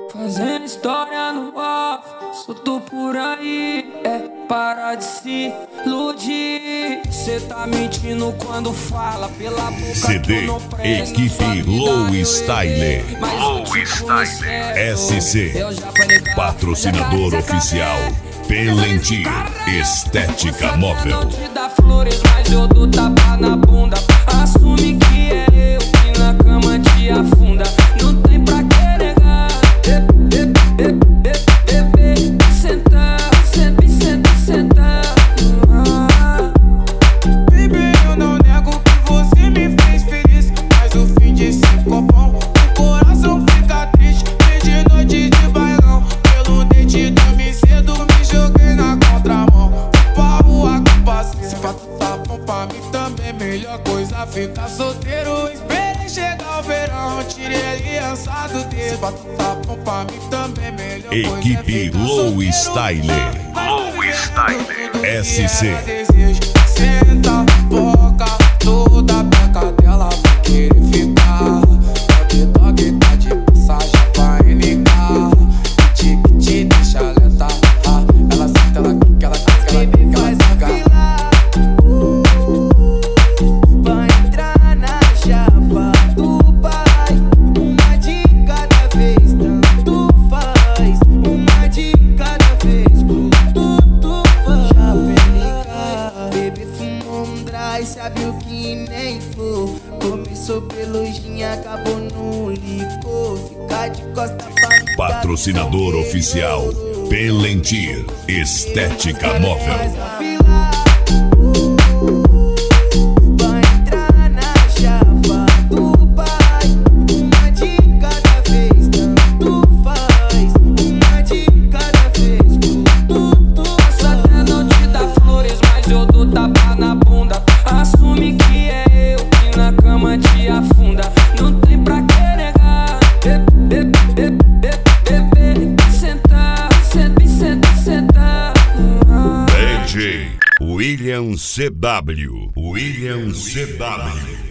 Fazendo história no off, solto por aí, para de se iludir. Cê tá mentindo quando fala, pela boca CD, tu não presta. equipe Low Style. Low Style. SC, patrocinador oficial. Pelentir, estética móvel. Não te dá flores, mas eu dou tapa na bunda. Assume que é eu que na cama te afunda. Não tem pra que negar. Senta, senta, senta, senta. Baby, eu não nego que você me fez feliz, mas o fim de cinco copão, o coração fica triste. De noite de bailão, pelo dente dormi cedo, me joguei na contramão. Pra rua com paciência, se pra tu tá bom pra mim também, melhor coisa ficar solteiro. Esperei chegar o verão, tirei a aliança do dedo. Se pra tu tá bom pra mim também, melhor coisa Equipe Low Style. Low Style. SC. Senta, boca, toda a peca dela vai querer ficar. Toque, toque, tá de passagem pra NK. Te deixa alerta. Ela senta, ela quica, ela quica, ela quica, ela quica. Vai entrar na chapa do pai. Uma de cada vez, tanto faz. Uma de cada vez, tudo faz. Já baby fumou um dry, sabe o que nem for. Começou pelo gin, acabou no licor. Ficar de costa pra mim, Patrocinador oficial. Pelentir, estética móvel. Vai entrar na chapa do pai. Uma de cada vez, tanto faz. Uma de cada vez, tudo passa. Até não te dá flores, mas eu dou tapa na bunda. Assume que é eu que na cama te afunda. Não tem pra que negar. Senta, senta, senta, senta. DJ William CW. William CW.